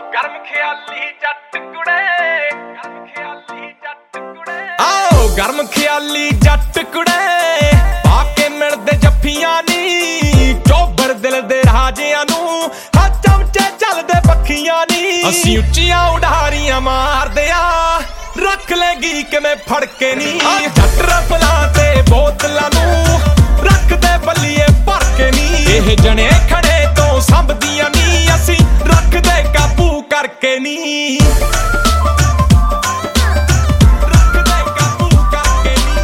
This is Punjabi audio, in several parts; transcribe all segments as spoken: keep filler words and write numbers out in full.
ਗਰਮ ਖਿਆਲੀ ਜੱਟ ਕੁੜੇ, ਗਰਮ ਖਿਆਲੀ ਜੱਟ ਕੁੜੇ, ਆਓ ਗਰਮ ਖਿਆਲੀ ਜੱਟ ਕੁੜੇ, ਪਾ ਕੇ ਮਿਲਦੇ ਜੱਫੀਆਂ ਨੀ, ਚੋਬਰ ਦਿਲ ਦੇ ਰਾਜਿਆਂ ਨੂੰ ਹਾਂ ਚਮਚੇ ਚੱਲਦੇ ਪੱਖੀਆਂ ਨੀ। ਅਸੀਂ ਉੱਚੀਆਂ ਉਡਾਰੀਆਂ ਮਾਰਦੇ ਆ, ਰੱਖ ਲੈਗੀ ਕਿਵੇਂ ਫੜ ਕੇ ਨੀ। ਜੱਟ ਰਫਲਾਂ ਤੇ ਬੋਤਲਾਂ ਨੂੰ ਰੱਖਦੇ ਬੱਲੀਏ ਭਰ ਕੇ ਨੀ। ਇਹ ਜਣੇ ਖੜੇ ਤੋਂ ਸੰਭਦੀਆਂ ਨੀ, ਅਸੀਂ ਰੱਖਦੇ ਕਾਬੂ ਕਰਕੇ ਨੀ। ਰੱਖਦੇ ਕਾਬੂ ਕਰਕੇ ਨੀ,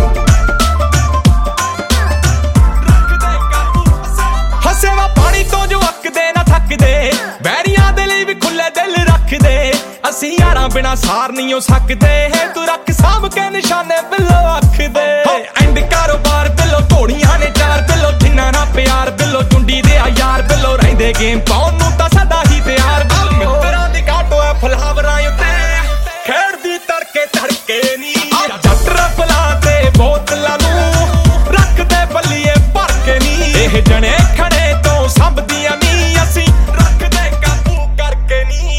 ਰੱਖਦੇ ਕਾਬੂ। ਹੱਸੇ ਵਾ ਪਾਣੀ ਤੋਂ ਜੋ ਅੱਕਦੇ ਨਾ ਥੱਕਦੇ, ਬੈਰੀਆਂ ਦੇ ਲਈ ਵੀ ਖੁੱਲੇ ਦਿਲ ਰੱਖਦੇ। ਅਸੀਂ ਯਾਰਾਂ ਬਿਨਾ ਸਾਰ ਨਹੀਂ ਹੋ ਸਕਦੇ, ਤੂੰ ਰੱਖ ਸਾਂਭ ਕੇ ਨਿਸ਼ਾਨੇ ਬਿੱਲੋ ਅੱਖ ਦੇ। ਐਂਡ ਕਾਰੋਬਾਰ ਬਿੱਲੋ ਘੋੜੀਆਂ ਨੇ ਚਾਰ ਬਿੱਲੋ, ਜਿੰਨਾ ਨਾ ਪਿਆਰ ਬਿੱਲੋ ਚੁੰਡੀ ਦੇ ਆ ਯਾਰ ਬਿੱਲੋ, ਰਹਿੰਦੇ ਗੇਮ ਪਾਉਣ ਨੂੰ ਤਾਂ ਸਦਾ ਹੀ ਤਿਆਰ। ਮਿੱਤਰਾਂ ਦੀ ਕਾਟੋ ਐ ਫਲਾਵਰਾਂ ਉੱਤੇ, ਖੇਡਦੀ ਤੜਕੇ ਤੜਕੇ ਨੀ। ਜੱਟ ਰਫਲਾਂ ਤੇ ਬੋਤਲਾਂ ਨੂੰ ਰੱਖਦੇ ਬੱਲੀਏ ਭਰ ਕੇ ਨੀ। ਇਹ ਜਣੇ ਖੜੇ ਤੋਂ ਸੰਭਦੀਆਂ ਨੀ, ਅਸੀਂ ਰੱਖਦੇ ਕਾਬੂ ਕਰਕੇ ਨੀ।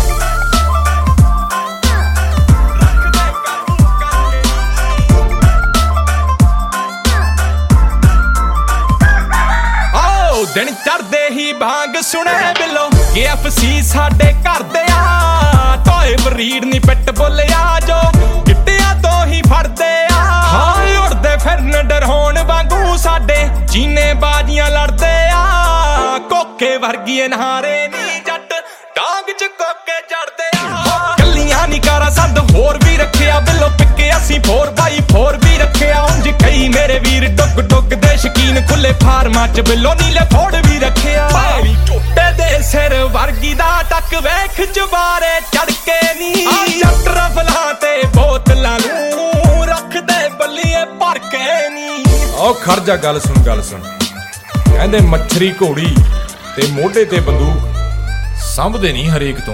ਦਿਨ ਚੜਦੇ ਹੀ ਭਾਂਗ ਸੁਣੇ ਬਿੱਲੋ, ਕੇ ਐਫ ਸੀ ਸਾਡੇ ਘਰ ਦੇ ਆ। ਟੋਏ ਬਰੀਡ ਨੀ ਪਿੱਟ ਬੋਲਿਆ ਜੋ ਗਿੱਟਿਆਂ ਤੋਂ ਹੀ ਫੜਦੇ ਆ। ਹਾਂ ਉੜਦੇ ਫਿਰਨ ਡਰਹੋਣ ਵਾਂਗੂ ਸਾਡੇ ਚੀਨੇ ਬਾਜ਼ੀਆਂ ਲੜਦੇ ਆ। ਕੋਕੇ ਵਰਗੀਏ ਨਹਾਰੇ ਨੀ ਜੱਟ, ਡਾਂਗ ਚ ਕੋਕੇ ਚੜਦੇ ਆ। ਕੱਲੀਆਂ ਨੀ ਕਾਰਾਂ ਸੰਦ ਹੋਰ ਵੀ ਰੱਖਿਆ ਬਿੱਲੋ, ਪਿੱਕੇ ਅਸੀਂ ਫੋਰ ਬਾਈ ਫੋਰ ਵੀ ਰੱਖਿਆ। ਉਂਝ ਕਈ ਮੇਰੇ ਵੀਰ ਡੁੱਗ ਡੁੱਗ ਦੇ ਸ਼ਕੀਨ, ਖੁੱਲੇ ਫਾਰਮਾਂ ਚ ਬਿੱਲੋ ਨੀਲੇ ਫੋੜ ਵੀ ਰੱਖਿਆ। ਭਾਈ ਝੋਟੇ ਦੇ ਸਿਰ ਵਰਗੀ ਦਾ ਟੱਕ ਵੇਖ ਜਵਾਰੇ ਚੜ ਕੇ ਨੀ। ਜੱਟ ਰਫਲਾਂ ਤੇ ਬੋਤਲਾਂ ਨੂੰ ਰੱਖਦੇ ਬੱਲੀਏ ਭਰ ਕੇ ਨੀ। ਆਓ ਖੜ ਜਾ, ਗੱਲ ਸੁਣ ਗੱਲ ਸੁਣ। ਕਹਿੰਦੇ ਮੱਛਰੀ ਘੋੜੀ ਤੇ ਮੋਢੇ ਤੇ ਬੰਦੂਕ ਸੰਭਦੇ ਨਹੀਂ ਹਰੇਕ ਤੋਂ।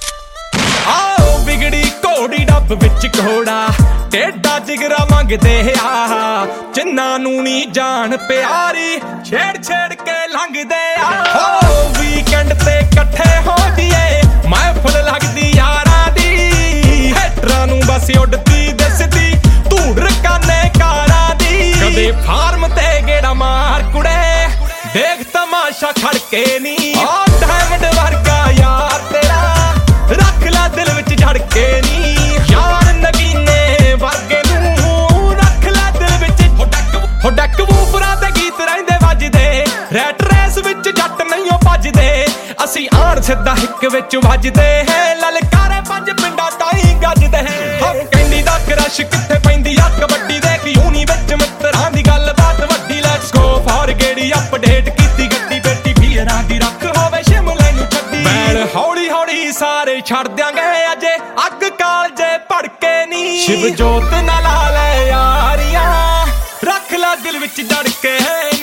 ਆਓ ਵਿਗੜੀ ਘੋੜੀ ਡੱਬ ਵਿੱਚ ਘੋੜਾ, ਟੇਡਾ ਜਿਗਰਾ ਮੰਗਦੇ ਆ। ਜਿੰਨਾਂ ਨੂੰ ਨੀ ਜਾਣ ਪਿਆਰੀ, ਛੇੜ ਛੇੜ ਕੇ ਲੰਘਦੇ ਆ। ਹੋ ਵੀਕਐਂਡ ਤੇ ਇਕੱਠੇ ਹੋ ਜੀਏ, ਮਹਿਫਲ ਲੱਗਦੀ ਯਾਰਾਂ ਦੀ। ਹੈਟਰਾਂ ਨੂੰ ਬਸ ਉੱਡਦੀ ਦਿਸਦੀ ਧੂੜ ਰਕਾਨੇ ਕਾਰਾਂ ਦੀ। ਕਦੇ ਫਾਰਮ ਤੇ ਗੇੜਾ ਮਾਰ ਕੁੜੇ, ਦੇਖ ਤਮਾਸ਼ਾ ਖੜ ਕੇ ਨੀ। ਆ ਡਾਇਮੰਡ ਵਰਗਾ ਯਾਰ ਤੇਰਾ, ਰੱਖ ਲੈ ਦਿਲ ਵਿੱਚ ਜੜ ਕੇ ਨੀ। ਯਾਰ ਨਗੀਨੇ ਵਰਗੇ ਨੂੰ ਰੱਖ ਲੈ ਦਿਲ ਵਿੱਚ। ਹੋ ਡੱਕ ਵੂਫਰਾਂ ਤੇ ਗੀਤ ਰਹਿੰਦੇ ਵੱਜਦੇ, ਰੈਟ ਰੇਸ ਵਿੱਚ ਜੱਟ ਨਹੀਂ ਭੱਜਦੇ। ਅਸੀਂ ਆਣ ਸਿੱਧਾ ਹਿੱਕ ਵਿੱਚ ਵੱਜਦੇ ਹੈ, ਲਲਕਾਰੇ ਪੰਜ ਪਿੰਡਾਂ ਤਾਈਂ ਗੱਜਦੇ। ਕੈਂਡੀ ਦਾ ਕਰਸ਼ ਕਿੱਥੇ ਪੈਂਦੀ ਆ ਕਬੱਡੀ ਦੇ, ਯੂਨੀ ਵਿੱਚ ਮਿੱਤਰਾਂ ਦੀ ਗੱਲਬਾਤ ਵੱਡੀ। ਲੈਟਸ ਗੋ ਫਾਰ ਗੇੜੀ ਅਪਡੇਟ ਕੀਤੀ ਗੱਡੀ, ਬੇਟੀ ਵੀਰਾਂ ਦੀ ਰੱਖ ਹੋਵੇ ਸ਼ਿਮਲੇ ਨੂੰ ਛੱਡੀ। ਬੈਲ ਹੌਲੀ ਹੌਲੀ ਸਾਰੇ ਛੱਡ ਦਿਆਂਗੇ, ਅਜੇ ਅੱਗ ਕਾਲਜੇ ਭੜਕੇ ਨੀ। ਸ਼ਿਵ ਜੋਤ ਨਾਲ ਲਾ ਲੈ ਯਾਰੀਆਂ, ਰੱਖ ਲੈ ਦਿਲ ਵਿੱਚ ਜੜ ਕੇ।